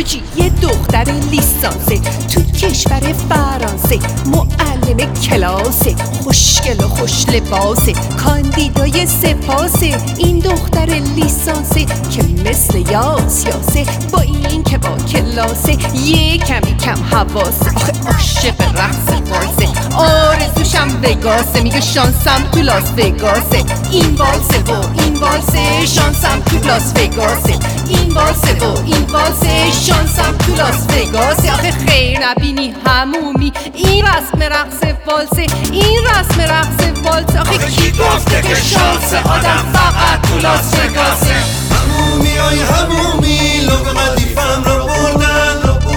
حاجی یه دختر لیسانسه تو کشور فرانسه، معلم کلاسه، خوشگل و خوش لباسه، کاندیدای سپاسه. این دختر لیسانسه که مثل یاسه، با این که با کلاسه یه کمی کم حواسه. آخه عاشق رقص والسه، آرزوشم وگاسه، میگه شانسم تو لاس وگاسه. این والسه و این والسه، شانسم تو لاس وگاسه. این والسه و این والسه، شانسم تو لاس وگاسه. آخه خیر نبینی همومی، این رسم رقص والسه، این رسم رقص والسه. آخه کی گفته که شانس آدم فقط تو لاس وگاسه؟ همومی آی همومی، لب قدیفم رو بردن.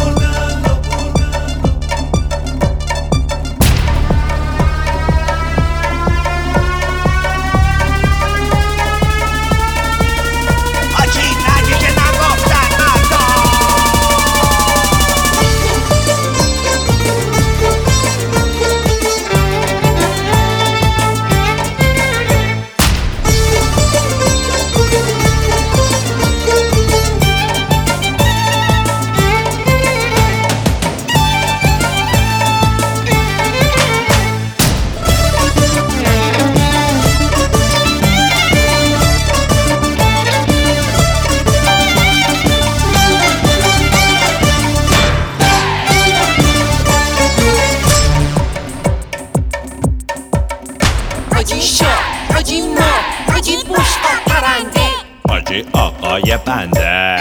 حاجی شاه، حاجی ما، حاجی بوشقا پرنده، حاجی آقای بنده.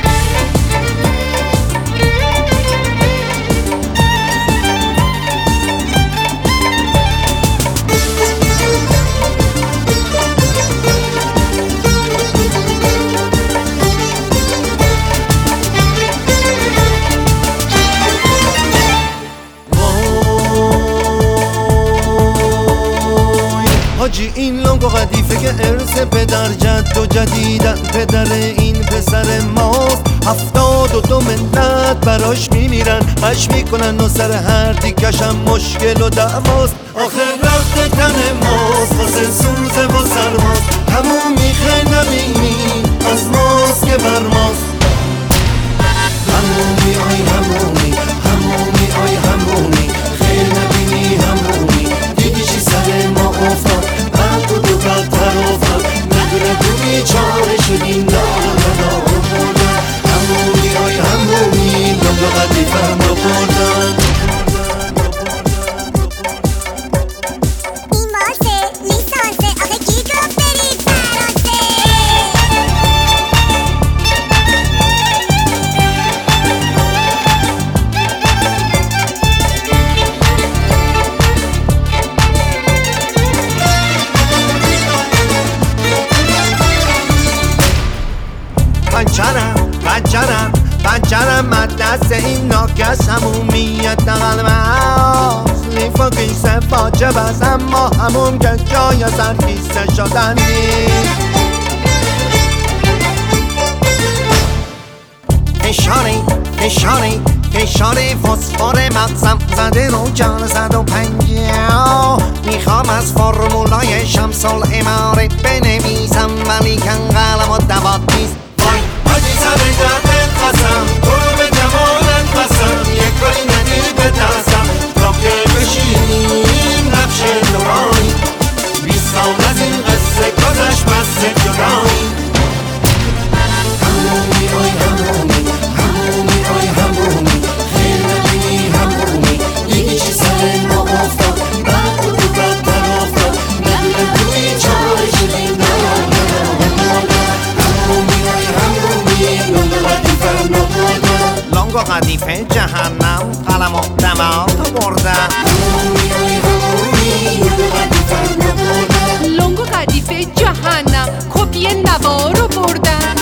حاجی این لنگ و قدیفه که ارث پدر جد و جدیدن پدر این پسر ماست. 72 ملت براش میمیرن، اش میکنن و سر هر دیگشم مشکل و دعواست. آخه رفت تن ماست واسه سوزه و سرماست. همون میخه نبینی از ماست که بر ماست. همومی آی همومی، همومی آی همومی، خیر نبینی همومی، دیدی چی سر ما افتاد، بعد تو بدتر افتاد. ندونه تو بیچاره شدیم، دار و ندار بردن. همومی آی همومی، لنگ و قدیفم رو بردن. این والسه لیسانسه، آخه کی گفت برید فرانسه؟ پنچرم من دست این ناکس، همومیت قلب هاست. لیفا کیسه واجب است، اما همون که جای سر کیسه شدن نیست. فشاری فسفر مغزم زده رو 450. میخوام از فرمولای شمس العماره بنویسم، ولی کن قلم و دوات نیست. حاجی سر دردت قسم، تو رو به جمالت قسم، یک کاری ندی به دستم تا که بشینیم نقش نورانی. 20 سال از این قصه گذشت بس جدایی. همومی آی همومی، همومی آی همومی، خیر نبینی همومی، دیگه چی سر ما افتاد، بعد تو بدتر افتاد. ندونه تو بیچاره شدیم، لنگ و قدیفه جهنم، قلم و دماغ بردن. لنگ و قدیفه جهنم، کپی نوارو بردن.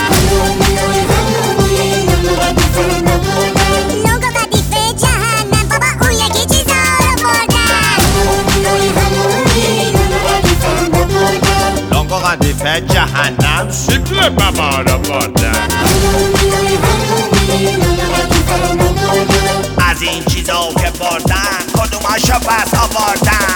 لنگ و قدیفه جهنم، بابا اون یکی چیزا رو بردن. لنگ و قدیفه جهنم، سیبل بابا رو بردن. از این چیزا که بردن کدومشو پس آوردن.